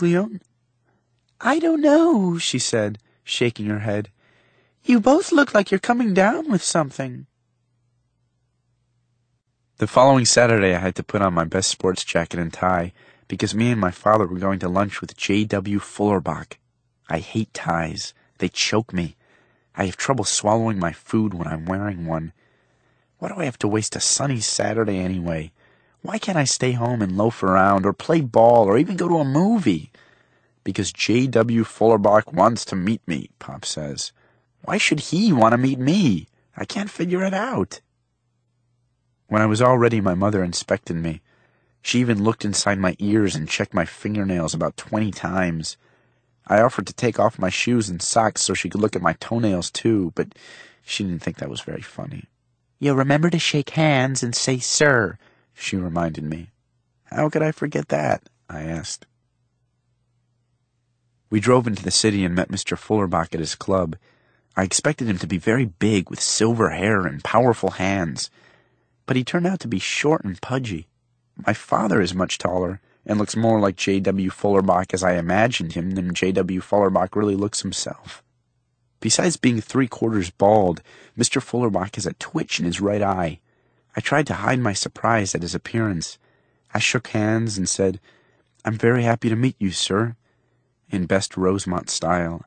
Miglione? I don't know, she said, shaking her head. You both look like you're coming down with something. The following Saturday I had to put on my best sports jacket and tie because me and my father were going to lunch with J.W. Fullerbach. I hate ties. They choke me. I have trouble swallowing my food when I'm wearing one. Why do I have to waste a sunny Saturday anyway? Why can't I stay home and loaf around or play ball or even go to a movie? Because J.W. Fullerbach wants to meet me, Pop says. Why should he want to meet me? I can't figure it out. When I was all ready, my mother inspected me. She even looked inside my ears and checked my fingernails about 20 times. I offered to take off my shoes and socks so she could look at my toenails too, but she didn't think that was very funny. You'll remember to shake hands and say, sir, she reminded me. How could I forget that? I asked. We drove into the city and met Mr. Fullerbach at his club. I expected him to be very big with silver hair and powerful hands, but he turned out to be short and pudgy. My father is much taller and looks more like J.W. Fullerbach as I imagined him than J.W. Fullerbach really looks himself. Besides being 3/4 bald, Mr. Fullerbach has a twitch in his right eye. I tried to hide my surprise at his appearance. I shook hands and said, I'm very happy to meet you, sir, in best Rosemont style.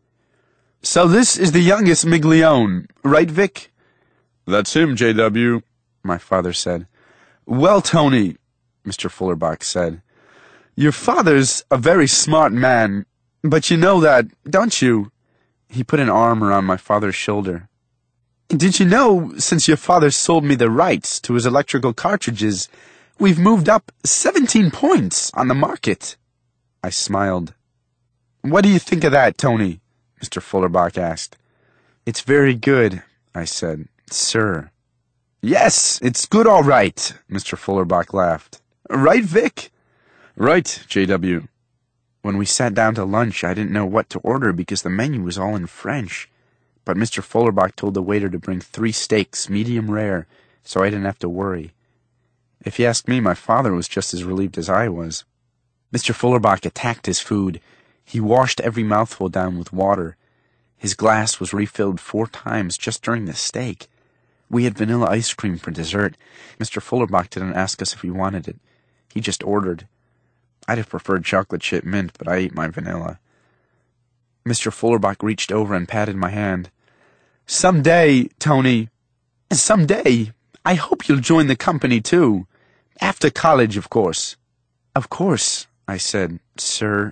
So this is the youngest Miglione, right, Vic? That's him, J.W., my father said. Well, Tony, Mr. Fullerbach said, your father's a very smart man, but you know that, don't you? He put an arm around my father's shoulder. Did you know, since your father sold me the rights to his electrical cartridges, we've moved up 17 points on the market? I smiled. What do you think of that, Tony? Mr. Fullerbach asked. It's very good, I said. Sir. Yes, it's good all right, Mr. Fullerbach laughed. Right, Vic? Right, J.W. When we sat down to lunch, I didn't know what to order because the menu was all in French. But Mr. Fullerbach told the waiter to bring 3 steaks, medium rare, so I didn't have to worry. If you ask me, my father was just as relieved as I was. Mr. Fullerbach attacked his food. He washed every mouthful down with water. His glass was refilled 4 times just during the steak. We had vanilla ice cream for dessert. Mr. Fullerbach didn't ask us if we wanted it. He just ordered. I'd have preferred chocolate chip mint, but I ate my vanilla. Mr. Fullerbach reached over and patted my hand. Someday, Tony, someday, I hope you'll join the company too. After college, of course. Of course, I said, sir.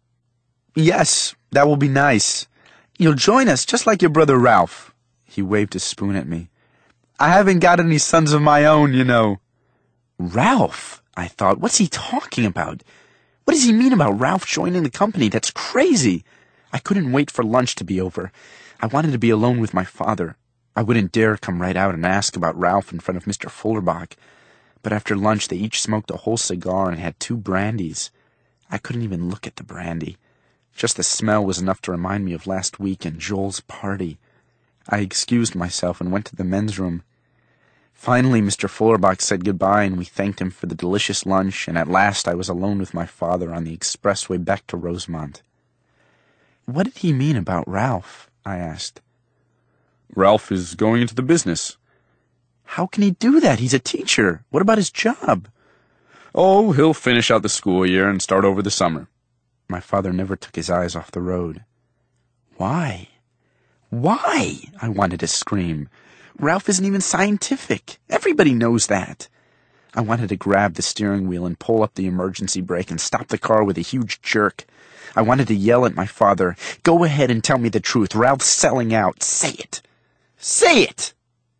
Yes, that will be nice. You'll join us just like your brother Ralph. He waved his spoon at me. I haven't got any sons of my own, you know. Ralph, I thought, what's he talking about? What does he mean about Ralph joining the company? That's crazy. I couldn't wait for lunch to be over. I wanted to be alone with my father. I wouldn't dare come right out and ask about Ralph in front of Mr. Fullerbach. But after lunch, they each smoked a whole cigar and had 2 brandies. I couldn't even look at the brandy. Just the smell was enough to remind me of last week and Joel's party. I excused myself and went to the men's room. Finally, Mr. Fullerbach said goodbye, and we thanked him for the delicious lunch, and at last I was alone with my father on the expressway back to Rosemont. What did he mean about Ralph? I asked. Ralph is going into the business. How can he do that? He's a teacher. What about his job? Oh, he'll finish out the school year and start over the summer. My father never took his eyes off the road. Why? Why? I wanted to scream. Ralph isn't even scientific. Everybody knows that. I wanted to grab the steering wheel and pull up the emergency brake and stop the car with a huge jerk. I wanted to yell at my father, go ahead and tell me the truth. Ralph's selling out. Say it. Say it!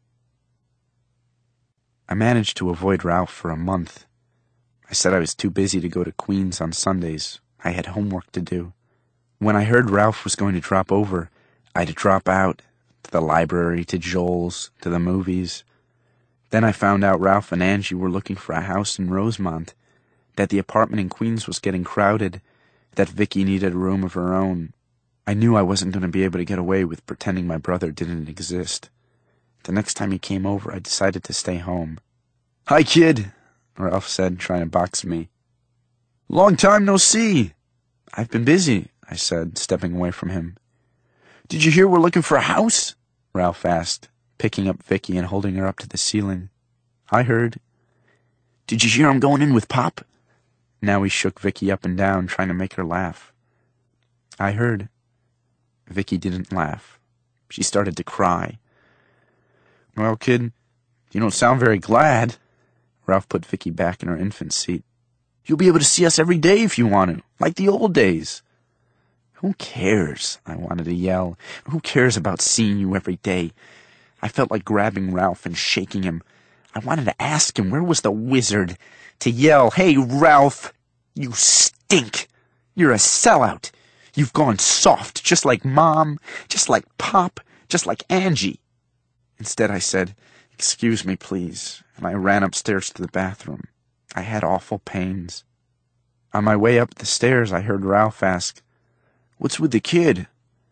I managed to avoid Ralph for a month. I said I was too busy to go to Queens on Sundays. I had homework to do. When I heard Ralph was going to drop over, I had to drop out. To the library, to Joel's, to the movies. Then I found out Ralph and Angie were looking for a house in Rosemont, that the apartment in Queens was getting crowded, that Vicky needed a room of her own. I knew I wasn't going to be able to get away with pretending my brother didn't exist. The next time he came over, I decided to stay home. Hi, kid, Ralph said, trying to box me. Long time no see. I've been busy, I said, stepping away from him. Did you hear we're looking for a house? Ralph asked, picking up Vicky and holding her up to the ceiling. I heard. Did you hear I'm going in with Pop? Now he shook Vicky up and down, trying to make her laugh. I heard. Vicky didn't laugh. She started to cry. Well, kid, you don't sound very glad. Ralph put Vicky back in her infant seat. You'll be able to see us every day if you want to, like the old days. Who cares? I wanted to yell. Who cares about seeing you every day? I felt like grabbing Ralph and shaking him. I wanted to ask him where was the wizard, to yell, Hey, Ralph, you stink. You're a sellout. You've gone soft, just like Mom, just like Pop, just like Angie. Instead, I said, Excuse me, please, and I ran upstairs to the bathroom. I had awful pains. On my way up the stairs, I heard Ralph ask, What's with the kid?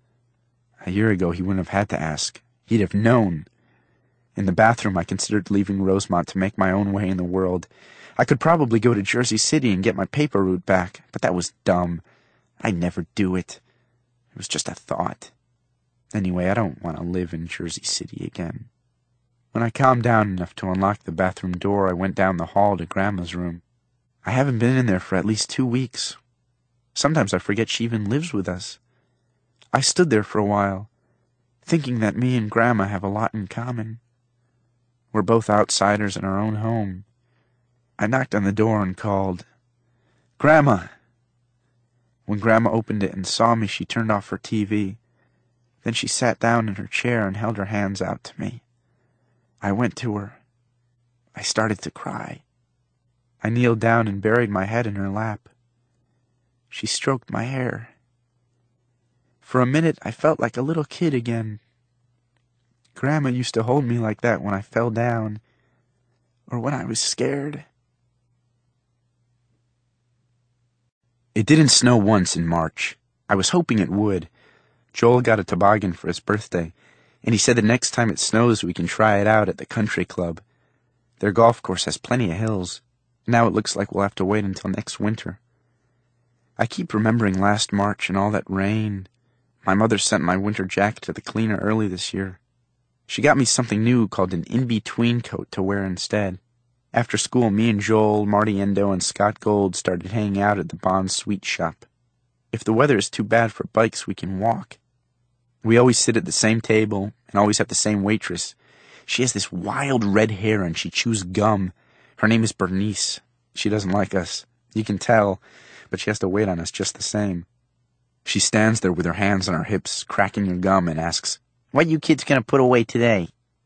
A year ago, he wouldn't have had to ask. He'd have known. In the bathroom, I considered leaving Rosemont to make my own way in the world. I could probably go to Jersey City and get my paper route back, but that was dumb. I'd never do it. It was just a thought. Anyway, I don't want to live in Jersey City again. When I calmed down enough to unlock the bathroom door, I went down the hall to Grandma's room. I haven't been in there for at least 2 weeks. Sometimes I forget she even lives with us. I stood there for a while, thinking that me and Grandma have a lot in common. We're both outsiders in our own home. I knocked on the door and called, Grandma! When Grandma opened it and saw me, she turned off her TV. Then she sat down in her chair and held her hands out to me. I went to her. I started to cry. I kneeled down and buried my head in her lap. She stroked my hair. For a minute, I felt like a little kid again. Grandma used to hold me like that when I fell down, or when I was scared. It didn't snow once in March. I was hoping it would. Joel got a toboggan for his birthday, and he said the next time it snows we can try it out at the country club. Their golf course has plenty of hills. Now it looks like we'll have to wait until next winter. I keep remembering last March and all that rain. My mother sent my winter jacket to the cleaner early this year. She got me something new called an in-between coat to wear instead. After school, me and Joel, Marty Endo, and Scott Gold started hanging out at the Bond Sweet Shop. If the weather is too bad for bikes, we can walk. We always sit at the same table and always have the same waitress. She has this wild red hair and she chews gum. Her name is Bernice. She doesn't like us. You can tell, but she has to wait on us just the same. She stands there with her hands on her hips, cracking her gum, and asks, What you kids gonna put away today?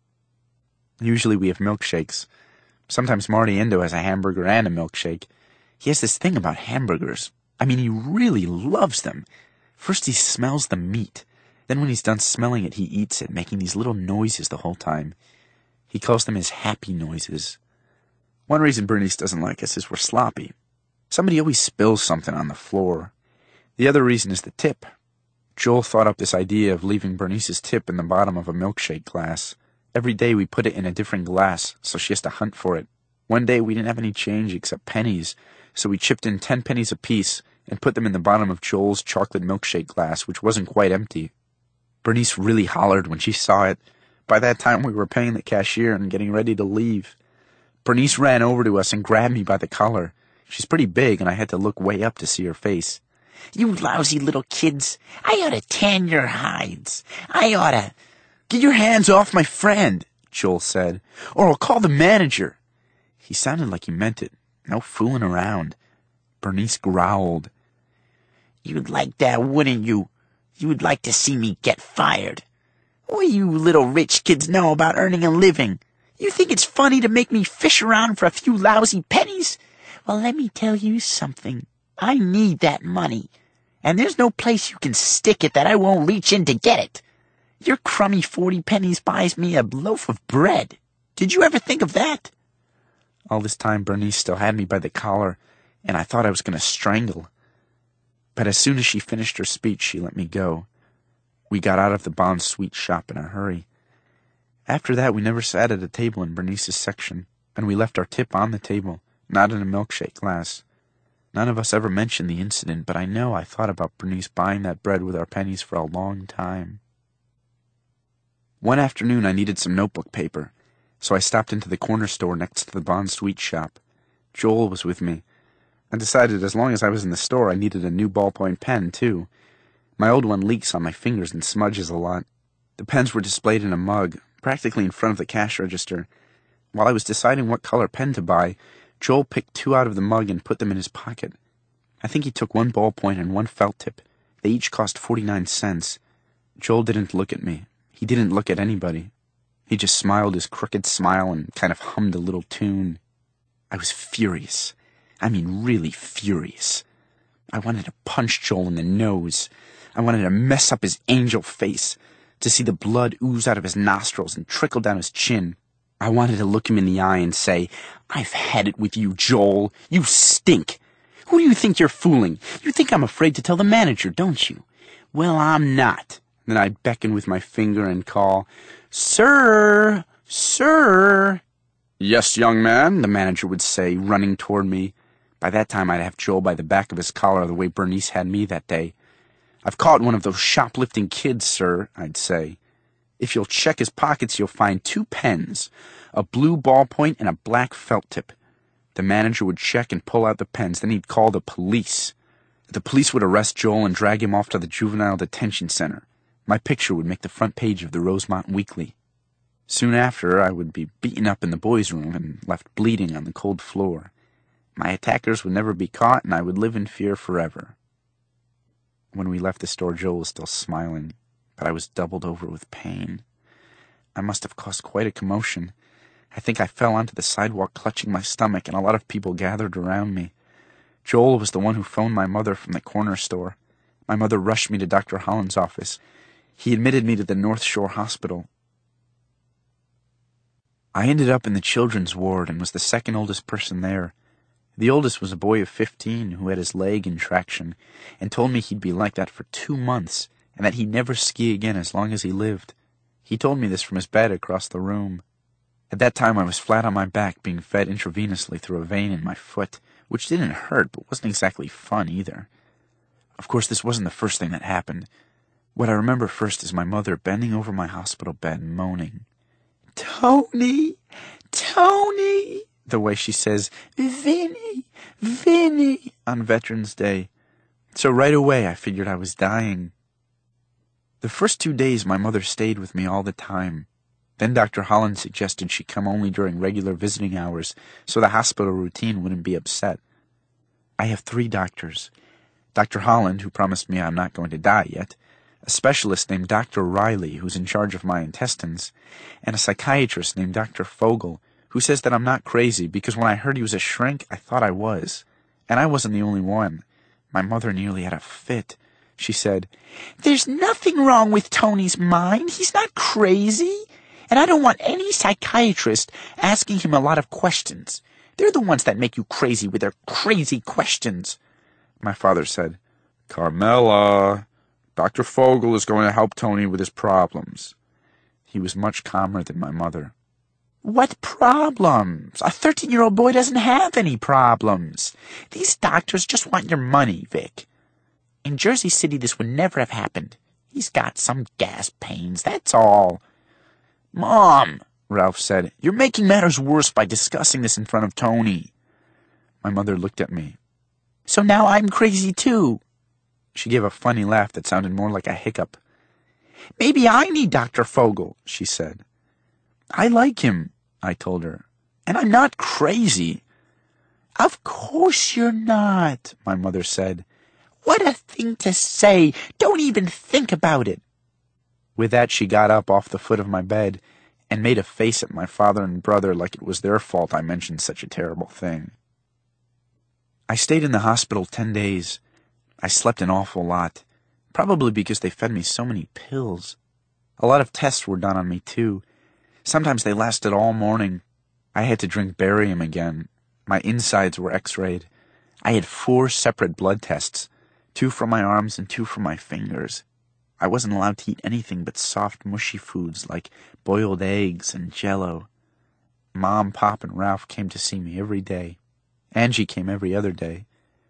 Usually we have milkshakes. Sometimes Marty Endo has a hamburger and a milkshake. He has this thing about hamburgers. I mean, he really loves them. First he smells the meat. Then when he's done smelling it, he eats it, making these little noises the whole time. He calls them his happy noises. One reason Bernice doesn't like us is we're sloppy. Somebody always spills something on the floor. The other reason is the tip. Joel thought up this idea of leaving Bernice's tip in the bottom of a milkshake glass. Every day we put it in a different glass, so she has to hunt for it. One day we didn't have any change except pennies, so we chipped in 10 pennies apiece and put them in the bottom of Joel's chocolate milkshake glass, which wasn't quite empty. Bernice really hollered when she saw it. By that time we were paying the cashier and getting ready to leave. Bernice ran over to us and grabbed me by the collar. She's pretty big, and I had to look way up to see her face. You lousy little kids. I ought to tan your hides. I ought to... Get your hands off my friend, Joel said, or I'll call the manager. He sounded like he meant it. No fooling around. Bernice growled. You'd like that, wouldn't you? You'd like to see me get fired. What do you little rich kids know about earning a living? You think it's funny to make me fish around for a few lousy pennies? Well, let me tell you something. I need that money, and there's no place you can stick it that I won't reach in to get it. Your crummy 40 pennies buys me a loaf of bread. Did you ever think of that? All this time, Bernice still had me by the collar, and I thought I was going to strangle. But as soon as she finished her speech, she let me go. We got out of the Bond Sweet Shop in a hurry. After that, we never sat at a table in Bernice's section, and we left our tip on the table, not in a milkshake glass. None of us ever mentioned the incident, but I know I thought about Bernice buying that bread with our pennies for a long time. One afternoon I needed some notebook paper, so I stopped into the corner store next to the Bond Sweet shop. Joel was with me. I decided as long as I was in the store I needed a new ballpoint pen, too. My old one leaks on my fingers and smudges a lot. The pens were displayed in a mug, practically in front of the cash register. While I was deciding what color pen to buy, Joel picked 2 out of the mug and put them in his pocket. I think he took 1 ballpoint and 1 felt tip. They each cost 49 cents. Joel didn't look at me. He didn't look at anybody. He just smiled his crooked smile and kind of hummed a little tune. I was furious. I mean, really furious. I wanted to punch Joel in the nose. I wanted to mess up his angel face, to see the blood ooze out of his nostrils and trickle down his chin. I wanted to look him in the eye and say, "I've had it with you, Joel. You stink. Who do you think you're fooling? You think I'm afraid to tell the manager, don't you? Well, I'm not." Then I'd beckon with my finger and call, "Sir! Sir!" "Yes, young man," the manager would say, running toward me. By that time I'd have Joel by the back of his collar the way Bernice had me that day. "I've caught one of those shoplifting kids, sir," I'd say. "If you'll check his pockets, you'll find 2 pens, a blue ballpoint and a black felt tip." The manager would check and pull out the pens, then he'd call the police. The police would arrest Joel and drag him off to the juvenile detention center. My picture would make the front page of the Rosemont Weekly. Soon after, I would be beaten up in the boys' room and left bleeding on the cold floor. My attackers would never be caught, and I would live in fear forever. When we left the store, Joel was still smiling, but I was doubled over with pain. I must have caused quite a commotion. I think I fell onto the sidewalk clutching my stomach, and a lot of people gathered around me. Joel was the one who phoned my mother from the corner store. My mother rushed me to Dr. Holland's office. He admitted me to the North Shore Hospital. I ended up in the children's ward and was the second oldest person there. The oldest was a boy of 15 who had his leg in traction and told me he'd be like that for 2 months and that he'd never ski again as long as he lived. He told me this from his bed across the room. At that time I was flat on my back being fed intravenously through a vein in my foot, which didn't hurt but wasn't exactly fun either. Of course, this wasn't the first thing that happened. What I remember first is my mother bending over my hospital bed moaning, "Tony, Tony," the way she says, "Vinny, Vinny," on Veterans Day. So right away I figured I was dying. The first 2 days my mother stayed with me all the time. Then Dr. Holland suggested she come only during regular visiting hours so the hospital routine wouldn't be upset. I have 3 doctors. Dr. Holland, who promised me I'm not going to die yet, a specialist named Dr. Riley, who's in charge of my intestines, and a psychiatrist named Dr. Fogel, who says that I'm not crazy because when I heard he was a shrink, I thought I was. And I wasn't the only one. My mother nearly had a fit. She said, "There's nothing wrong with Tony's mind. He's not crazy. And I don't want any psychiatrist asking him a lot of questions. They're the ones that make you crazy with their crazy questions." My father said, "Carmela, Dr. Fogel is going to help Tony with his problems." He was much calmer than my mother. "What problems? A 13-year-old boy doesn't have any problems. These doctors just want your money, Vic. In Jersey City, this would never have happened. He's got some gas pains, that's all." "Mom," Ralph said, "you're making matters worse by discussing this in front of Tony." My mother looked at me. "So now I'm crazy too." She gave a funny laugh that sounded more like a hiccup. "Maybe I need Dr. Fogel," she said. "I like him," I told her, "and I'm not crazy." "Of course you're not," my mother said. "What a thing to say! Don't even think about it." With that, she got up off the foot of my bed and made a face at my father and brother like it was their fault I mentioned such a terrible thing. I stayed in the hospital 10 days. I slept an awful lot, probably because they fed me so many pills. A lot of tests were done on me, too. Sometimes they lasted all morning. I had to drink barium again. My insides were x-rayed. I had 4 separate blood tests, 2 from my arms and 2 from my fingers. I wasn't allowed to eat anything but soft, mushy foods like boiled eggs and Jell-O. Mom, Pop, and Ralph came to see me every day. Angie came every other day.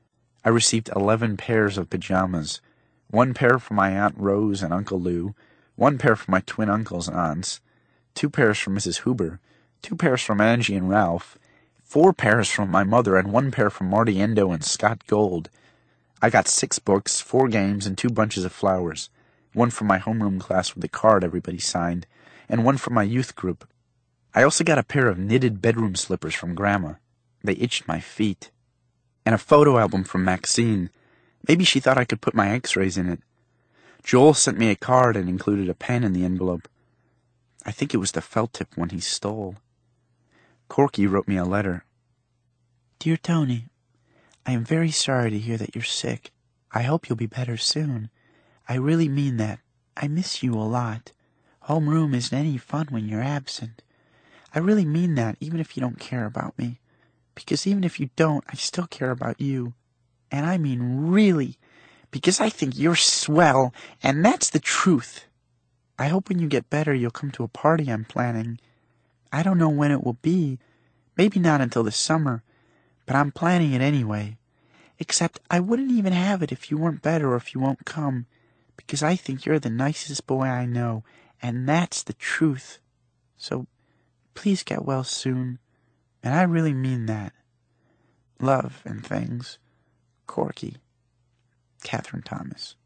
I received 11 pairs of pajamas, 1 pair from my Aunt Rose and Uncle Lou, 1 pair from my twin uncles and aunts, 2 pairs from Mrs. Huber, 2 pairs from Angie and Ralph, 4 pairs from my mother, and 1 pair from Marty Endo and Scott Gold. I got 6 books, 4 games, and 2 bunches of flowers, 1 from my homeroom class with a card everybody signed, and 1 from my youth group. I also got a pair of knitted bedroom slippers from Grandma. They itched my feet. And a photo album from Maxine. Maybe she thought I could put my x-rays in it. Joel sent me a card and included a pen in the envelope. I think it was the felt-tip one he stole. Corky wrote me a letter. Dear Tony, I am very sorry to hear that you're sick. I hope you'll be better soon. I really mean that. I miss you a lot. Homeroom isn't any fun when you're absent. I really mean that, even if you don't care about me. Because even if you don't, I still care about you. And I mean really, because I think you're swell, and that's the truth. I hope when you get better you'll come to a party I'm planning. I don't know when it will be, maybe not until the summer, but I'm planning it anyway. Except I wouldn't even have it if you weren't better or if you won't come, because I think you're the nicest boy I know, and that's the truth. So please get well soon, and I really mean that. Love and things. Corky. Catherine Thomas.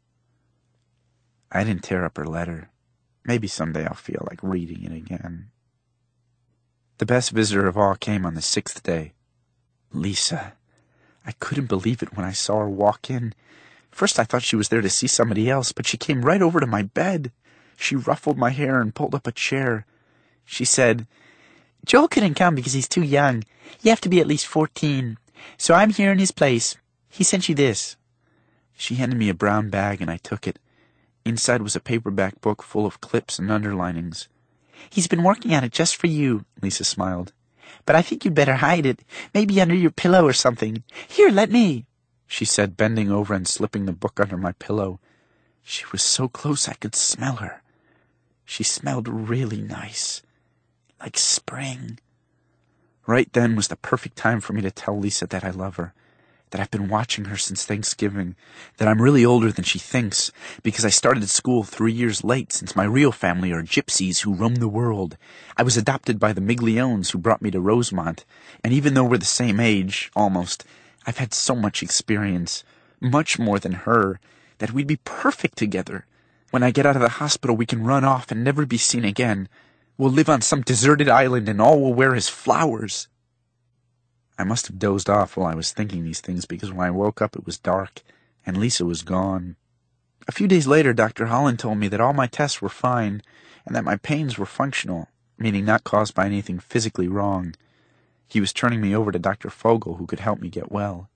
I didn't tear up her letter. Maybe someday I'll feel like reading it again. The best visitor of all came on the 6th day. Lisa. I couldn't believe it when I saw her walk in. First I thought she was there to see somebody else, but she came right over to my bed. She ruffled my hair and pulled up a chair. She said, Joel couldn't come because he's too young. You have to be at least 14. So I'm here in his place. He sent you this. She handed me a brown bag and I took it. Inside was a paperback book full of clips and underlinings. He's been working on it just for you, Lisa smiled. But I think you'd better hide it, maybe under your pillow or something. Here, let me, she said, bending over and slipping the book under my pillow. She was so close I could smell her. She smelled really nice, like spring. Right then was the perfect time for me to tell Lisa that I love her, that I've been watching her since Thanksgiving, that I'm really older than she thinks, because I started school 3 years late since my real family are gypsies who roam the world. I was adopted by the Migliones who brought me to Rosemont, and even though we're the same age, almost, I've had so much experience, much more than her, that we'd be perfect together. When I get out of the hospital, we can run off and never be seen again. We'll live on some deserted island and all we'll wear is flowers. I must have dozed off while I was thinking these things because when I woke up it was dark and Lisa was gone. A few days later, Dr. Holland told me that all my tests were fine and that my pains were functional, meaning not caused by anything physically wrong. He was turning me over to Dr. Fogel, who could help me get well.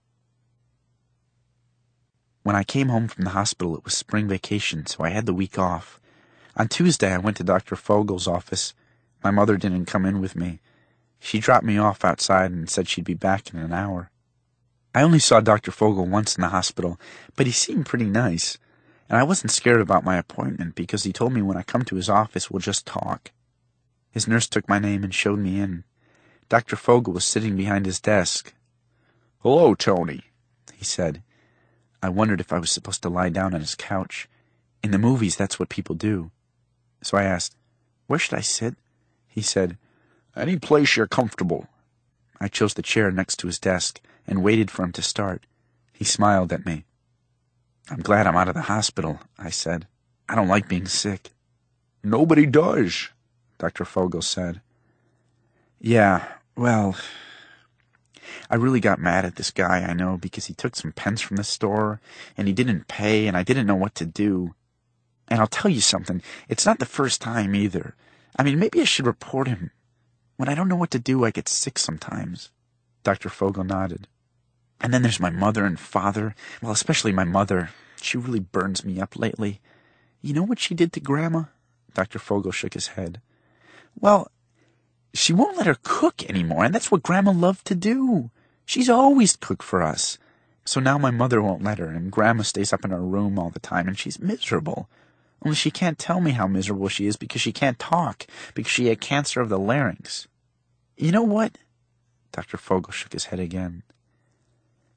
When I came home from the hospital, it was spring vacation, so I had the week off. On Tuesday, I went to Dr. Fogel's office. My mother didn't come in with me. She dropped me off outside and said she'd be back in an hour. I only saw Dr. Fogel once in the hospital, but he seemed pretty nice, and I wasn't scared about my appointment because he told me when I come to his office we'll just talk. His nurse took my name and showed me in. Dr. Fogel was sitting behind his desk. "Hello, Tony," he said. I wondered if I was supposed to lie down on his couch. In the movies, that's what people do. So I asked, "Where should I sit?" He said, "Any place you're comfortable." I chose the chair next to his desk and waited for him to start. He smiled at me. "I'm glad I'm out of the hospital," I said. "I don't like being sick." "Nobody does," Dr. Fogel said. "Yeah, well, I really got mad at this guy I know because he took some pens from the store and he didn't pay and I didn't know what to do. And I'll tell you something, it's not the first time either. I mean, maybe I should report him. When I don't know what to do, I get sick sometimes." Dr. Fogel nodded. "And then there's my mother and father. Well, especially my mother. She really burns me up lately. You know what she did to Grandma?" Dr. Fogel shook his head. "Well, she won't let her cook anymore, and that's what Grandma loved to do. She's always cooked for us. So now my mother won't let her, and Grandma stays up in her room all the time, and she's miserable. Only she can't tell me how miserable she is because she can't talk, because she had cancer of the larynx. You know what?" Dr. Fogel shook his head again.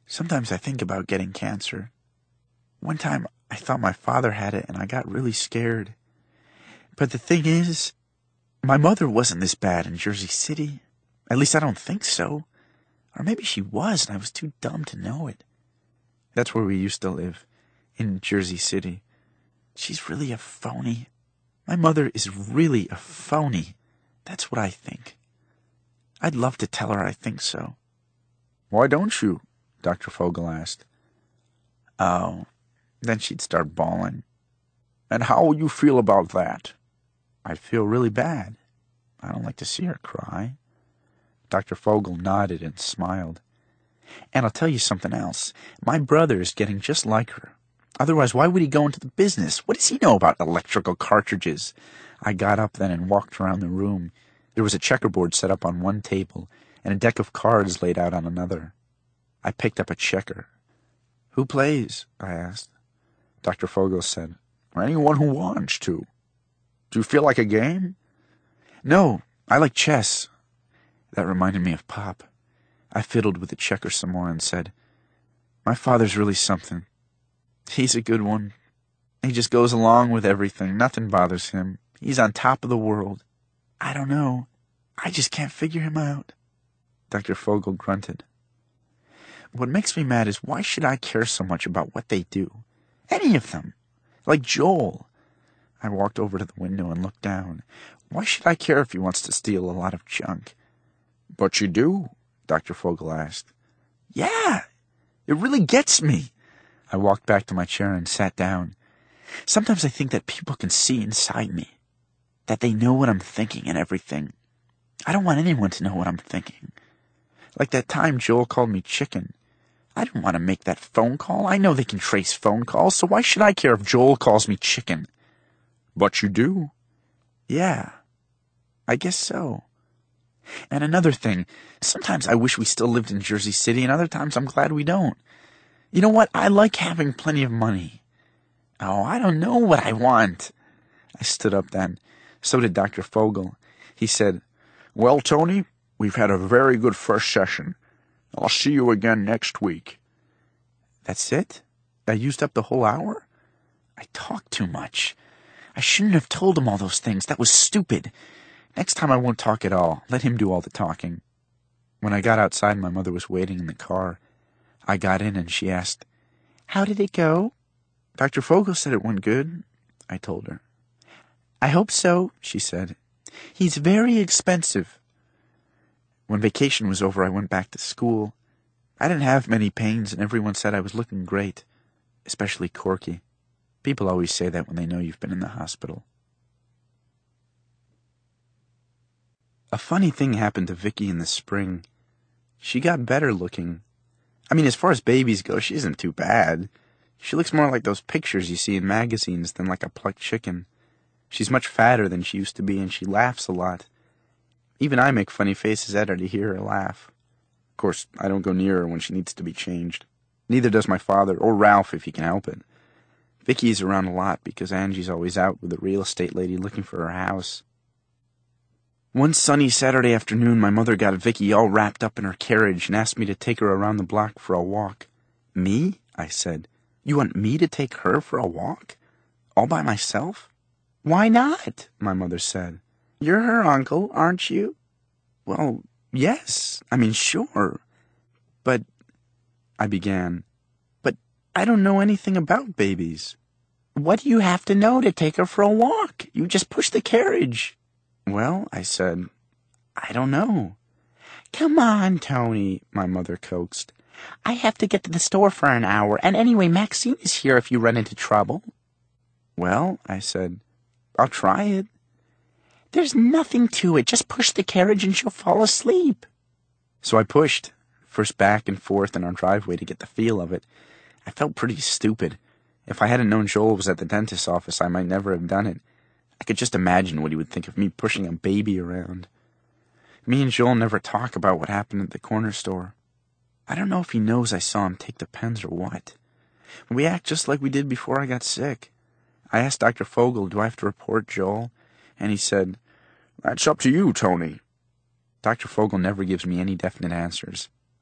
Sometimes I think about getting cancer. One time I thought my father had it and I got really scared. But the thing is, my mother wasn't this bad in Jersey City. At least I don't think so. Or maybe she was and I was too dumb to know it. That's where we used to live, in Jersey City. She's really a phony. My mother is really a phony. That's what I think. I'd love to tell her I think so. Why don't you? Dr. Fogel asked. Oh, then she'd start bawling. And how will you feel about that? I'd feel really bad. I don't like to see her cry. Dr. Fogel nodded and smiled. And I'll tell you something else. My brother is getting just like her. Otherwise, why would he go into the business? What does he know about electrical cartridges? I got up then and walked around the room. There was a checkerboard set up on one table and a deck of cards laid out on another. I picked up a checker. Who plays? I asked. Dr. Fogel said, anyone who wants to. Do you feel like a game? No, I like chess. That reminded me of Pop. I fiddled with the checker some more and said, my father's really something. He's a good one. He just goes along with everything. Nothing bothers him. He's on top of the world. I don't know. I just can't figure him out. Dr. Fogel grunted. What makes me mad is why should I care so much about what they do? Any of them. Like Joel. I walked over to the window and looked down. Why should I care if he wants to steal a lot of junk? But you do, Dr. Fogel asked. Yeah, it really gets me. I walked back to my chair and sat down. Sometimes I think that people can see inside me. That they know what I'm thinking and everything. I don't want anyone to know what I'm thinking. Like that time Joel called me chicken. I didn't want to make that phone call. I know they can trace phone calls, so why should I care if Joel calls me chicken? But you do. Yeah, I guess so. And another thing, sometimes I wish we still lived in Jersey City, and other times I'm glad we don't. You know what? I like having plenty of money. Oh, I don't know what I want. I stood up then. So did Dr. Fogel. He said, well, Tony, we've had a very good first session. I'll see you again next week. That's it? I used up the whole hour? I talked too much. I shouldn't have told him all those things. That was stupid. Next time I won't talk at all. Let him do all the talking. When I got outside, my mother was waiting in the car. I got in and she asked, how did it go? Dr. Fogel said it went good, I told her. I hope so, she said. He's very expensive. When vacation was over, I went back to school. I didn't have many pains, and everyone said I was looking great, especially Corky. People always say that when they know you've been in the hospital. A funny thing happened to Vicky in the spring. She got better looking. I mean, as far as babies go, she isn't too bad. She looks more like those pictures you see in magazines than like a plucked chicken. She's much fatter than she used to be, and she laughs a lot. Even I make funny faces at her to hear her laugh. Of course, I don't go near her when she needs to be changed. Neither does my father, or Ralph if he can help it. Vicky's around a lot because Angie's always out with a real estate lady looking for her house. One sunny Saturday afternoon, my mother got Vicky all wrapped up in her carriage and asked me to take her around the block for a walk. Me? I said. You want me to take her for a walk? All by myself? Why not? My mother said. You're her uncle, aren't you? Well, yes. I mean, sure. But, I began. But I don't know anything about babies. What do you have to know to take her for a walk? You just push the carriage. Well, I said, I don't know. Come on, Tony, my mother coaxed. I have to get to the store for an hour, and anyway, Maxine is here if you run into trouble. Well, I said, I'll try it. There's nothing to it. Just push the carriage and she'll fall asleep. So I pushed, first back and forth in our driveway to get the feel of it. I felt pretty stupid. If I hadn't known Joel was at the dentist's office, I might never have done it. I could just imagine what he would think of me pushing a baby around. Me and Joel never talk about what happened at the corner store. I don't know if he knows I saw him take the pens or what. We act just like we did before I got sick. I asked Dr. Fogel, do I have to report Joel? And he said, that's up to you, Tony. Dr. Fogel never gives me any definite answers.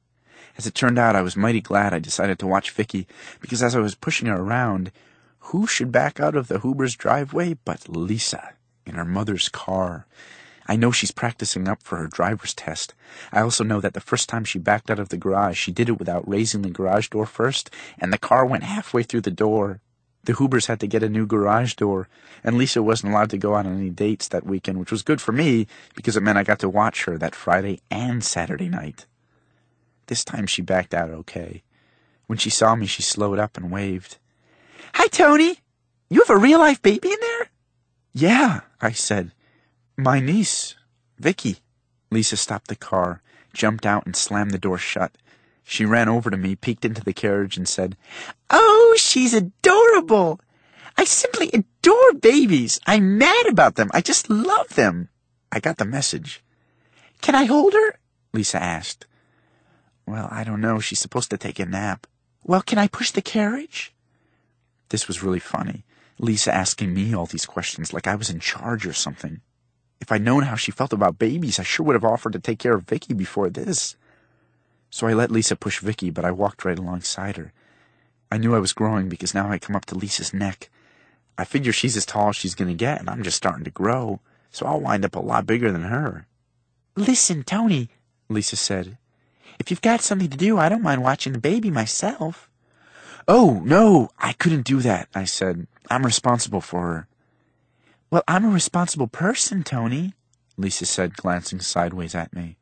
As it turned out, I was mighty glad I decided to watch Vicky, because as I was pushing her around, who should back out of the Huber's driveway but Lisa, in her mother's car. I know she's practicing up for her driver's test. I also know that the first time she backed out of the garage, she did it without raising the garage door first, and the car went halfway through the door. The Hubers had to get a new garage door, and Lisa wasn't allowed to go out on any dates that weekend, which was good for me, because it meant I got to watch her that Friday and Saturday night. This time she backed out okay. When she saw me, she slowed up and waved. "Hi, Tony! You have a real-life baby in there?" "Yeah," I said. "My niece, Vicky." Lisa stopped the car, jumped out, and slammed the door shut. She ran over to me, peeked into the carriage, and said, "Oh, she's adorable! I simply adore babies. I'm mad about them. I just love them." I got the message. "Can I hold her?" Lisa asked. "Well, I don't know. She's supposed to take a nap." "Well, can I push the carriage?" This was really funny. Lisa asking me all these questions like I was in charge or something. If I'd known how she felt about babies, I sure would have offered to take care of Vicky before this. So I let Lisa push Vicky, but I walked right alongside her. I knew I was growing because now I come up to Lisa's neck. I figure she's as tall as she's going to get, and I'm just starting to grow, so I'll wind up a lot bigger than her. "Listen, Tony," Lisa said. "If you've got something to do, I don't mind watching the baby myself." "Oh, no, I couldn't do that," I said. "I'm responsible for her." "Well, I'm a responsible person, Tony," Lisa said, glancing sideways at me.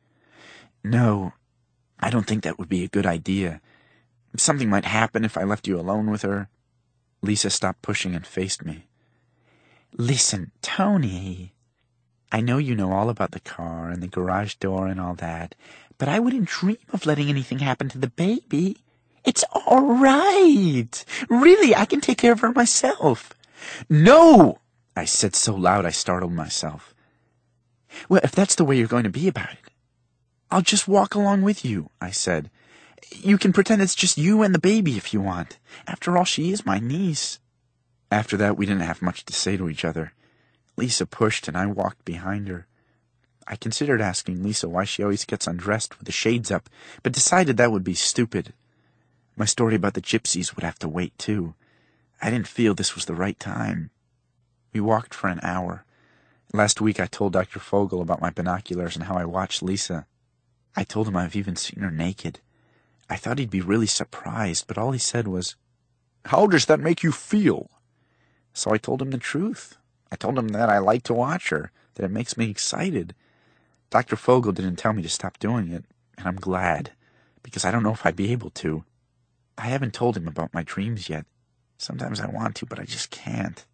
"No, I don't think that would be a good idea. Something might happen if I left you alone with her." Lisa stopped pushing and faced me. "Listen, Tony, I know you know all about the car and the garage door and all that, but I wouldn't dream of letting anything happen to the baby. It's all right. Really, I can take care of her myself." "No!" I said so loud I startled myself. "Well, if that's the way you're going to be about it, I'll just walk along with you," I said. "You can pretend it's just you and the baby if you want. After all, she is my niece." After that, we didn't have much to say to each other. Lisa pushed and I walked behind her. I considered asking Lisa why she always gets undressed with the shades up, but decided that would be stupid. My story about the gypsies would have to wait, too. I didn't feel this was the right time. We walked for an hour. Last week I told Dr. Fogel about my binoculars and how I watched Lisa. I told him I've even seen her naked. I thought he'd be really surprised, but all he said was, "How does that make you feel?" So I told him the truth. I told him that I like to watch her, that it makes me excited. Dr. Fogel didn't tell me to stop doing it, and I'm glad, because I don't know if I'd be able to. I haven't told him about my dreams yet. Sometimes I want to, but I just can't.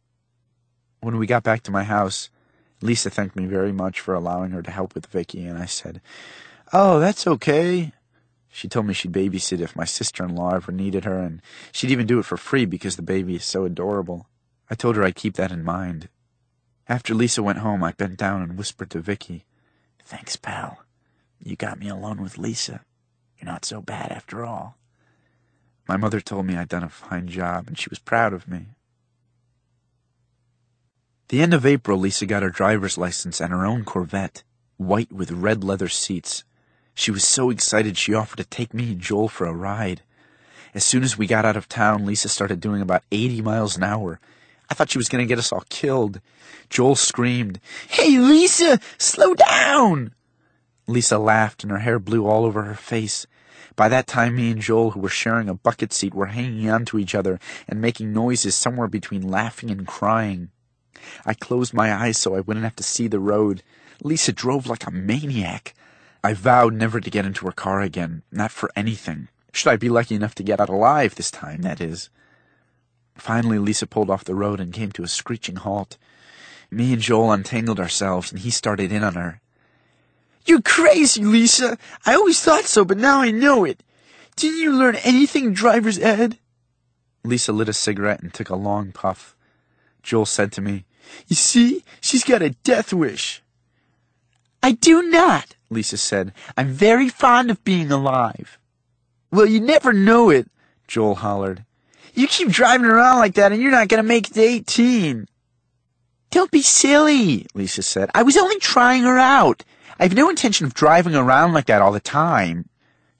When we got back to my house, Lisa thanked me very much for allowing her to help with Vicky, and I said, "Oh, that's okay." She told me she'd babysit if my sister-in-law ever needed her, and she'd even do it for free because the baby is so adorable. I told her I'd keep that in mind. After Lisa went home, I bent down and whispered to Vicky, "Thanks, pal. You got me alone with Lisa. You're not so bad after all." My mother told me I'd done a fine job, and she was proud of me. The end of April, Lisa got her driver's license and her own Corvette, white with red leather seats. She was so excited she offered to take me and Joel for a ride. As soon as we got out of town, Lisa started doing about 80 miles an hour. I thought she was going to get us all killed. Joel screamed, "Hey, Lisa, slow down!" Lisa laughed and her hair blew all over her face. By that time, me and Joel, who were sharing a bucket seat, were hanging on to each other and making noises somewhere between laughing and crying. I closed my eyes so I wouldn't have to see the road. Lisa drove like a maniac. I vowed never to get into her car again, not for anything. Should I be lucky enough to get out alive this time, that is. Finally, Lisa pulled off the road and came to a screeching halt. Me and Joel untangled ourselves, and he started in on her. "You're crazy, Lisa! I always thought so, but now I know it. Didn't you learn anything in driver's ed?" Lisa lit a cigarette and took a long puff. Joel said to me, "You see, she's got a death wish." "I do not," Lisa said. "I'm very fond of being alive." "Well, you never know it," Joel hollered. "You keep driving around like that and you're not going to make it to 18. "Don't be silly," Lisa said. "I was only trying her out. I have no intention of driving around like that all the time."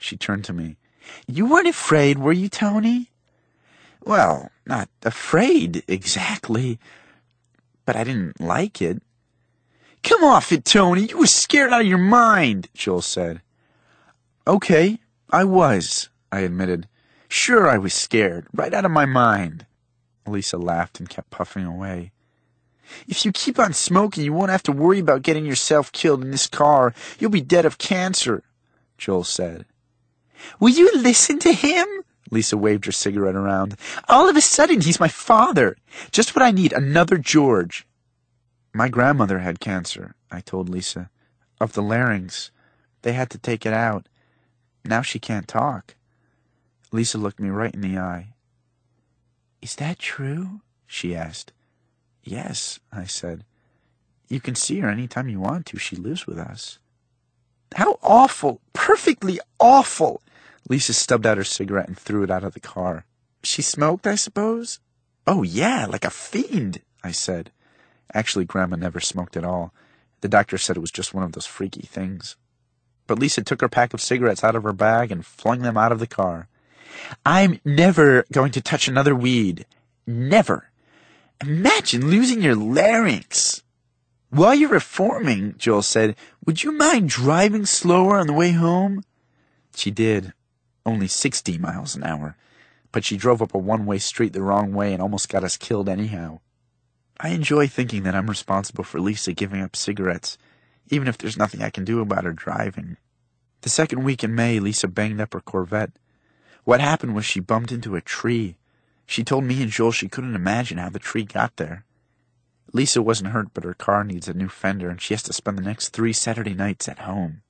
She turned to me. You weren't afraid, were you, Tony? Well, not afraid exactly, but I didn't like it. Come off it, Tony. You were scared out of your mind, Joel said. Okay, I was, I admitted. Sure, I was scared, right out of my mind. Lisa laughed and kept puffing away. If you keep on smoking, you won't have to worry about getting yourself killed in this car. You'll be dead of cancer, Joel said. Will you listen to him? Lisa waved her cigarette around. All of a sudden, he's my father. Just what I need, another George. My grandmother had cancer, I told Lisa. Of the larynx. They had to take it out. Now she can't talk. Lisa looked me right in the eye. Is that true? She asked. Yes, I said. You can see her any time you want to. She lives with us. How awful! Perfectly awful! Lisa stubbed out her cigarette and threw it out of the car. She smoked, I suppose? Oh, yeah, like a fiend, I said. Actually, Grandma never smoked at all. The doctor said it was just one of those freaky things. But Lisa took her pack of cigarettes out of her bag and flung them out of the car. I'm never going to touch another weed. Never. Imagine losing your larynx. While you're reforming, Joel said, would you mind driving slower on the way home? She did. Only 60 miles an hour. But she drove up a one-way street the wrong way and almost got us killed anyhow. I enjoy thinking that I'm responsible for Lisa giving up cigarettes, even if there's nothing I can do about her driving. The second week in May, Lisa banged up her Corvette. What happened was she bumped into a tree. She told me and Joel she couldn't imagine how the tree got there. Lisa wasn't hurt, but her car needs a new fender, and she has to spend the next 3 Saturday nights at home.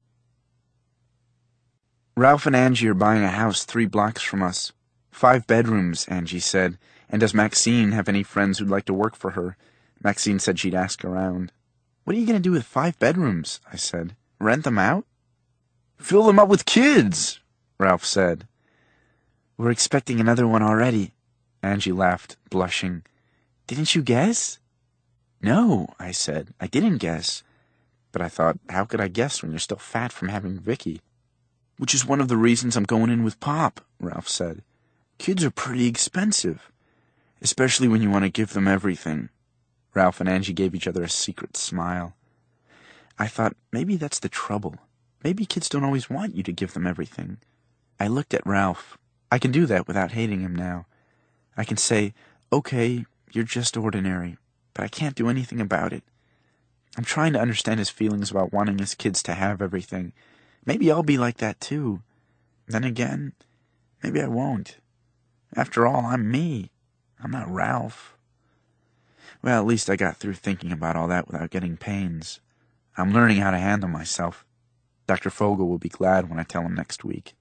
Ralph and Angie are buying a house 3 blocks from us. 5 bedrooms, Angie said. And does Maxine have any friends who'd like to work for her? Maxine said she'd ask around. What are you going to do with 5 bedrooms? I said. Rent them out? Fill them up with kids, Ralph said. We're expecting another one already. Angie laughed, blushing. Didn't you guess? No, I said. I didn't guess. But I thought, how could I guess when you're still fat from having Vicky? Which is one of the reasons I'm going in with Pop, Ralph said. Kids are pretty expensive. Especially when you want to give them everything. Ralph and Angie gave each other a secret smile. I thought, maybe that's the trouble. Maybe kids don't always want you to give them everything. I looked at Ralph. I can do that without hating him now. I can say, okay, you're just ordinary, but I can't do anything about it. I'm trying to understand his feelings about wanting his kids to have everything. Maybe I'll be like that too. Then again, maybe I won't. After all, I'm me. I'm not Ralph. Well, at least I got through thinking about all that without getting pains. I'm learning how to handle myself. Dr. Fogel will be glad when I tell him next week.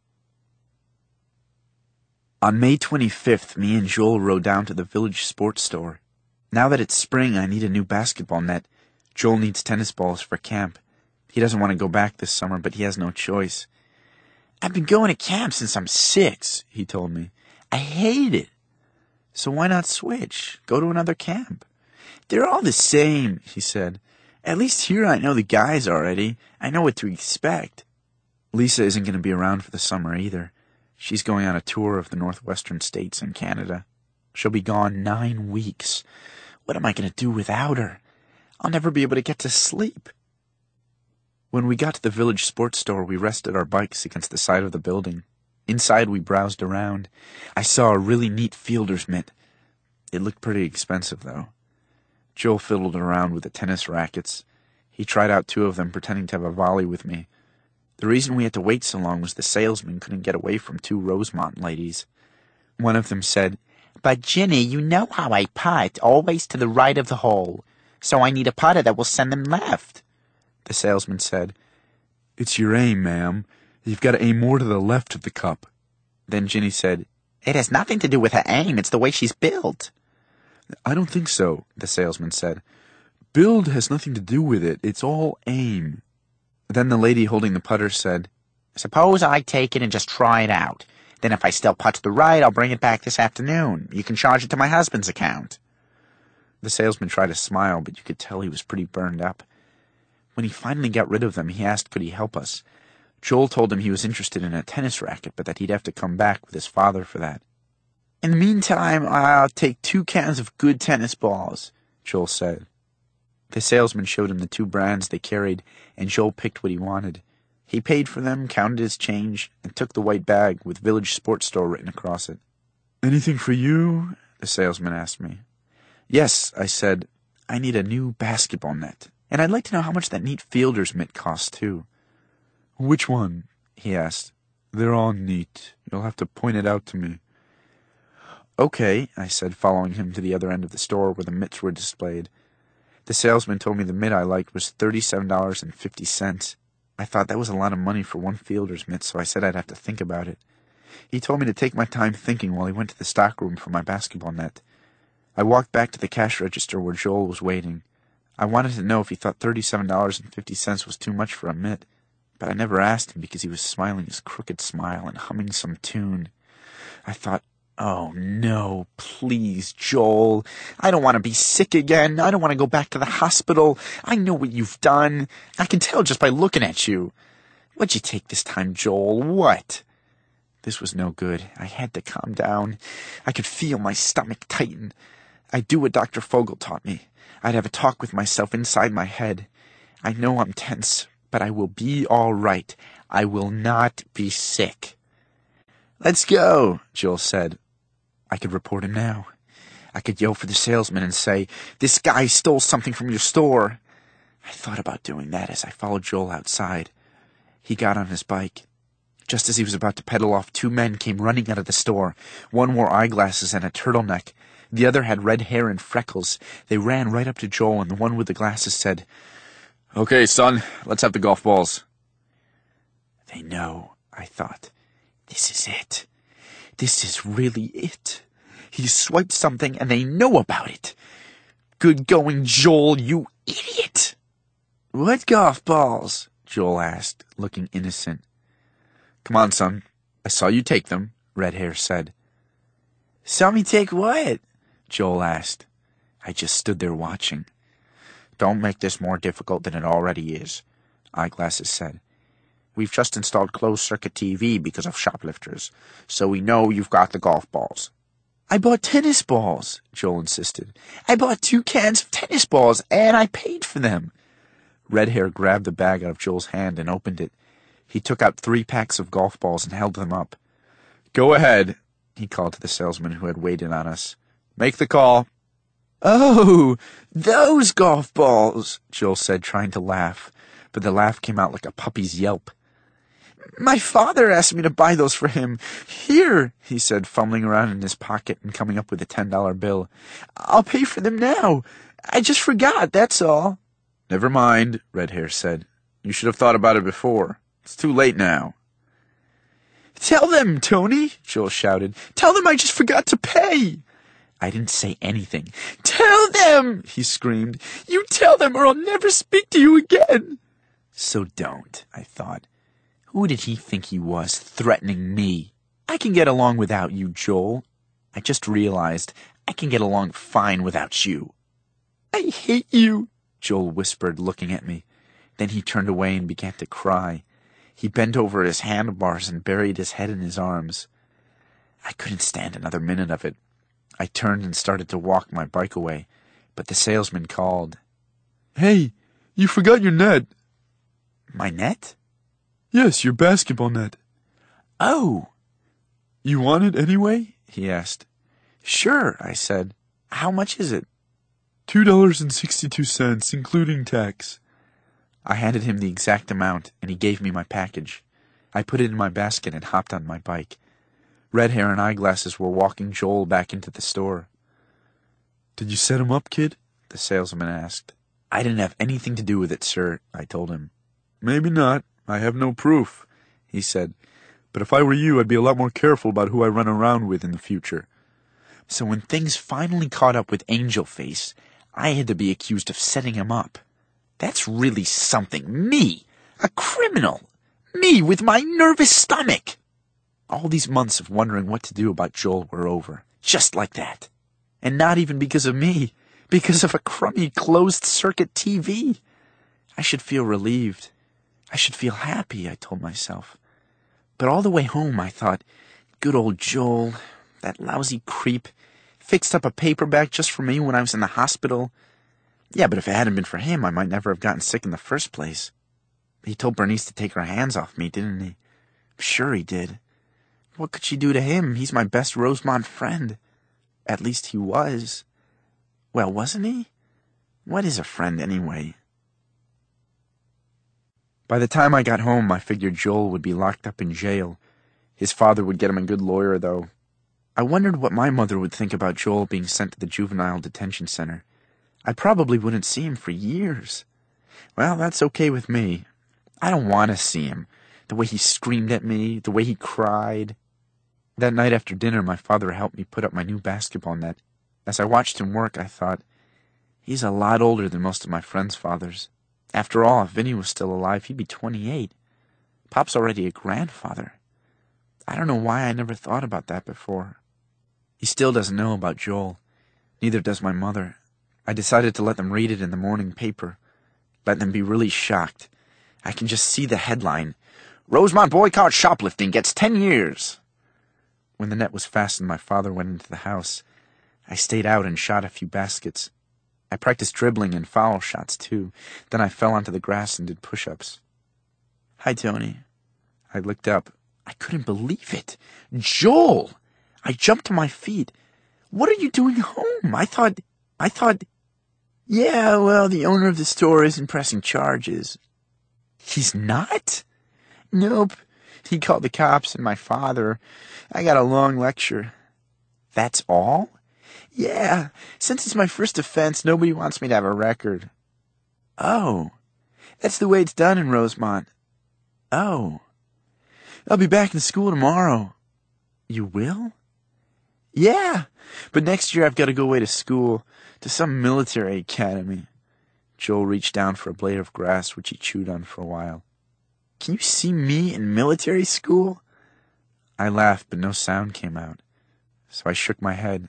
On May 25th, me and Joel rode down to the village sports store. Now that it's spring, I need a new basketball net. Joel needs tennis balls for camp. He doesn't want to go back this summer, but he has no choice. I've been going to camp since I'm 6, he told me. I hate it. So why not switch? Go to another camp. They're all the same, he said. At least here I know the guys already. I know what to expect. Lisa isn't going to be around for the summer either. She's going on a tour of the northwestern states and Canada. She'll be gone 9 weeks. What am I going to do without her? I'll never be able to get to sleep. When we got to the village sports store, we rested our bikes against the side of the building. Inside, we browsed around. I saw a really neat fielder's mitt. It looked pretty expensive, though. Joel fiddled around with the tennis rackets. He tried out 2 of them, pretending to have a volley with me. The reason we had to wait so long was the salesman couldn't get away from 2 Rosemont ladies. One of them said, But Ginny, you know how I putt, always to the right of the hole. So I need a putter that will send them left. The salesman said, It's your aim, ma'am. You've got to aim more to the left of the cup. Then Ginny said, It has nothing to do with her aim. It's the way she's built. I don't think so, the salesman said. Build has nothing to do with it. It's all aim. Then the lady holding the putter said, Suppose I take it and just try it out. Then if I still putt to the right, I'll bring it back this afternoon. You can charge it to my husband's account. The salesman tried to smile, but you could tell he was pretty burned up. When he finally got rid of them, he asked could he help us. Joel told him he was interested in a tennis racket, but that he'd have to come back with his father for that. "In the meantime, I'll take 2 cans of good tennis balls," Joel said. The salesman showed him the 2 brands they carried, and Joel picked what he wanted. He paid for them, counted his change, and took the white bag with Village Sports Store written across it. "Anything for you?" the salesman asked me. "Yes," I said. "I need a new basketball net, and I'd like to know how much that neat fielder's mitt costs, too." "Which one?" he asked. "They're all neat. You'll have to point it out to me." "Okay," I said, following him to the other end of the store where the mitts were displayed. The salesman told me the mitt I liked was $37.50. I thought that was a lot of money for one fielder's mitt, so I said I'd have to think about it. He told me to take my time thinking while he went to the stockroom for my basketball net. I walked back to the cash register where Joel was waiting. I wanted to know if he thought $37.50 was too much for a mitt, but I never asked him because he was smiling his crooked smile and humming some tune. I thought, "Oh, no, please, Joel. I don't want to be sick again. I don't want to go back to the hospital. I know what you've done. I can tell just by looking at you. What'd you take this time, Joel? What?" This was no good. I had to calm down. I could feel my stomach tighten. I'd do what Dr. Fogel taught me. I'd have a talk with myself inside my head. I know I'm tense, but I will be all right. I will not be sick. "Let's go," Joel said. I could report him now. I could yell for the salesman and say, "This guy stole something from your store." I thought about doing that as I followed Joel outside. He got on his bike. Just as he was about to pedal off, 2 men came running out of the store. One wore eyeglasses and a turtleneck. The other had red hair and freckles. They ran right up to Joel, and the one with the glasses said, "Okay, son, let's have the golf balls." They know, I thought. This is it. This is really it. He swiped something, and they know about it. Good going, Joel, you idiot! "What golf balls?" Joel asked, looking innocent. "Come on, son. I saw you take them," Red Hair said. "Saw me take what?" Joel asked. I just stood there watching. "Don't make this more difficult than it already is," Eyeglasses said. "We've just installed closed-circuit TV because of shoplifters, so we know you've got the golf balls." "I bought tennis balls," Joel insisted. "I bought 2 cans of tennis balls, and I paid for them." Red Hair grabbed the bag out of Joel's hand and opened it. He took out 3 packs of golf balls and held them up. "Go ahead," he called to the salesman who had waited on us. "Make the call." "Oh, those golf balls," Joel said, trying to laugh, but the laugh came out like a puppy's yelp. "My father asked me to buy those for him. Here," he said, fumbling around in his pocket and coming up with a $10 bill. "I'll pay for them now. I just forgot, that's all." "Never mind," Red Hair said. "You should have thought about it before. It's too late now." "Tell them, Tony," Joel shouted. "Tell them I just forgot to pay." I didn't say anything. "Tell them," he screamed. "You tell them or I'll never speak to you again." So don't, I thought. Who did he think he was, threatening me? I can get along without you, Joel. I just realized I can get along fine without you. "I hate you," Joel whispered, looking at me. Then he turned away and began to cry. He bent over his handlebars and buried his head in his arms. I couldn't stand another minute of it. I turned and started to walk my bike away, but the salesman called. "Hey, you forgot your net." "My net?" "Yes, your basketball net." "Oh." "You want it anyway?" he asked. "Sure," I said. "How much is it?" $2.62, including tax." I handed him the exact amount, and he gave me my package. I put it in my basket and hopped on my bike. Red Hair and Eyeglasses were walking Joel back into the store. "Did you set him up, kid?" the salesman asked. "I didn't have anything to do with it, sir," I told him. "Maybe not. I have no proof," he said. "But if I were you, I'd be a lot more careful about who I run around with in the future." So when things finally caught up with Angel Face, I had to be accused of setting him up. That's really something. Me, a criminal. Me with my nervous stomach. All these months of wondering what to do about Joel were over, just like that. And not even because of me, because of a crummy closed-circuit TV. I should feel relieved. I should feel happy, I told myself. But all the way home I thought, good old Joel, that lousy creep, fixed up a paperback just for me when I was in the hospital. Yeah, but if it hadn't been for him, I might never have gotten sick in the first place. He told Bernice to take her hands off me, didn't he? Sure he did. What could she do to him? He's my best Rosemont friend. At least he was. Well, wasn't he? What is a friend anyway? By the time I got home, I figured Joel would be locked up in jail. His father would get him a good lawyer, though. I wondered what my mother would think about Joel being sent to the juvenile detention center. I probably wouldn't see him for years. Well, that's okay with me. I don't want to see him. The way he screamed at me, the way he cried. That night after dinner, my father helped me put up my new basketball net. As I watched him work, I thought, he's a lot older than most of my friends' fathers. After all, if Vinny was still alive, he'd be 28. Pop's already a grandfather. I don't know why I never thought about that before. He still doesn't know about Joel. Neither does my mother. I decided to let them read it in the morning paper. Let them be really shocked. I can just see the headline, Rosemont boy caught shoplifting gets 10 years. When the net was fastened, my father went into the house. I stayed out and shot a few baskets. I practiced dribbling and foul shots, too. Then I fell onto the grass and did push-ups. Hi, Tony. I looked up. I couldn't believe it. Joel! I jumped to my feet. What are you doing home? I thought... Yeah, well, the owner of the store isn't pressing charges. He's not? Nope. He called the cops and my father. I got a long lecture. That's all? Yeah. Since it's my first offense, nobody wants me to have a record. Oh. That's the way it's done in Rosemont. Oh. I'll be back in school tomorrow. You will? Yeah. But next year I've got to go away to school, to some military academy. Joel reached down for a blade of grass, which he chewed on for a while. Can you see me in military school? I laughed, but no sound came out. So I shook my head.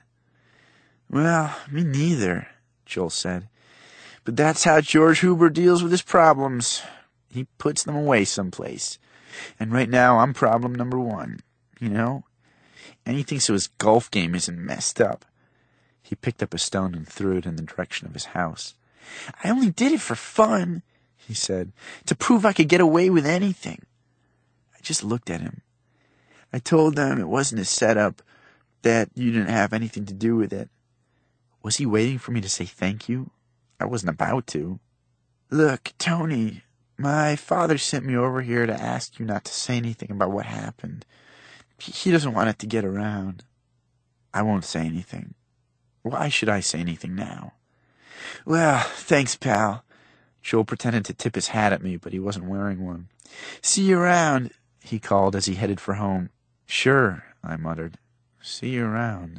Well, me neither, Joel said. But that's how George Huber deals with his problems. He puts them away someplace. And right now I'm problem number 1, you know? Anything so his golf game isn't messed up. He picked up a stone and threw it in the direction of his house. I only did it for fun, he said, to prove I could get away with anything. I just looked at him. I told them it wasn't a setup, that you didn't have anything to do with it. Was he waiting for me to say thank you? I wasn't about to. Look, Tony, my father sent me over here to ask you not to say anything about what happened. He doesn't want it to get around. I won't say anything. Why should I say anything now? Well, thanks, pal. Joel pretended to tip his hat at me, but he wasn't wearing one. See you around, he called as he headed for home. Sure, I muttered. See you around.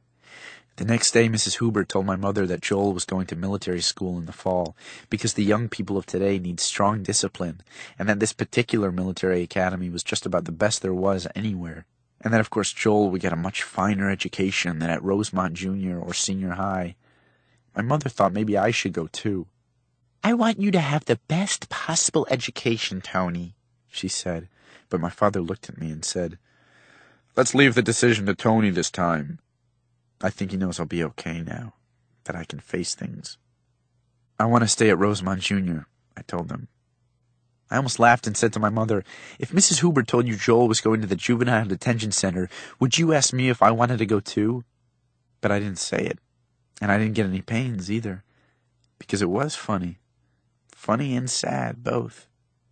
The next day, Mrs. Huber told my mother that Joel was going to military school in the fall because the young people of today need strong discipline, and that this particular military academy was just about the best there was anywhere, and that, of course, Joel would get a much finer education than at Rosemont Junior or Senior High. My mother thought maybe I should go, too. I want you to have the best possible education, Tony, she said, but my father looked at me and said, Let's leave the decision to Tony this time. I think he knows I'll be okay now, that I can face things. I want to stay at Rosemont Junior, I told them. I almost laughed and said to my mother, if Mrs. Huber told you Joel was going to the juvenile detention center, would you ask me if I wanted to go too? But I didn't say it, and I didn't get any pains either, because it was funny. Funny and sad, both.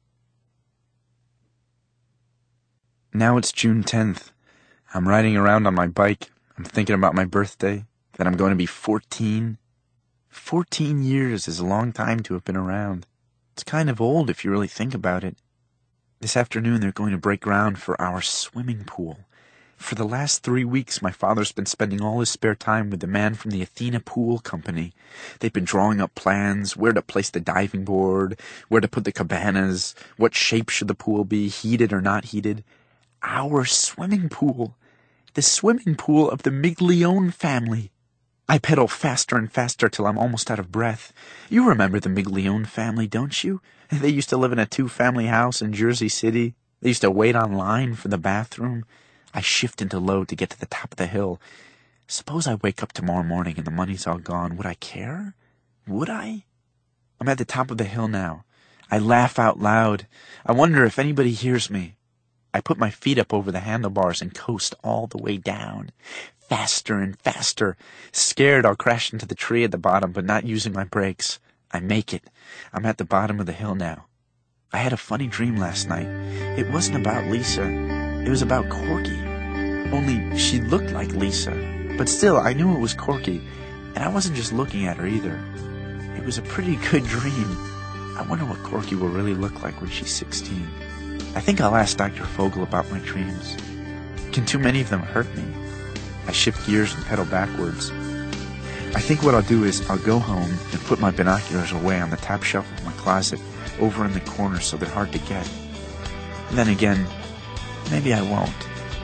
Now it's June 10th. I'm riding around on my bike. I'm thinking about my birthday, that I'm going to be 14. 14 years is a long time to have been around. It's kind of old if you really think about it. This afternoon they're going to break ground for our swimming pool. For the last 3 weeks, my father's been spending all his spare time with the man from the Athena Pool Company. They've been drawing up plans, where to place the diving board, where to put the cabanas, what shape should the pool be, heated or not heated. Our swimming pool. The swimming pool of the Miglione family. I pedal faster and faster till I'm almost out of breath. You remember the Miglione family, don't you? They used to live in a 2-family house in Jersey City. They used to wait online for the bathroom. I shift into low to get to the top of the hill. Suppose I wake up tomorrow morning and the money's all gone. Would I care? Would I? I'm at the top of the hill now. I laugh out loud. I wonder if anybody hears me. I put my feet up over the handlebars and coast all the way down. Faster and faster. Scared I'll crash into the tree at the bottom, but not using my brakes. I make it. I'm at the bottom of the hill now. I had a funny dream last night. It wasn't about Lisa. It was about Corky. Only she looked like Lisa. But still, I knew it was Corky. And I wasn't just looking at her either. It was a pretty good dream. I wonder what Corky will really look like when she's 16. I think I'll ask Dr. Fogel about my dreams. Can too many of them hurt me? I shift gears and pedal backwards. I think what I'll do is I'll go home and put my binoculars away on the top shelf of my closet, over in the corner so they're hard to get. And then again, maybe I won't.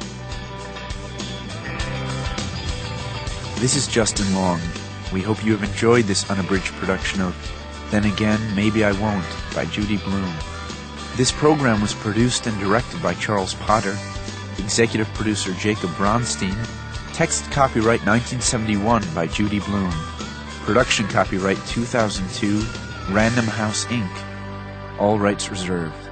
This is Justin Long. We hope you have enjoyed this unabridged production of Then Again, Maybe I Won't by Judy Blume. This program was produced and directed by Charles Potter, executive producer Jacob Bronstein, text copyright 1971 by Judy Blume, production copyright 2002, Random House Inc., all rights reserved.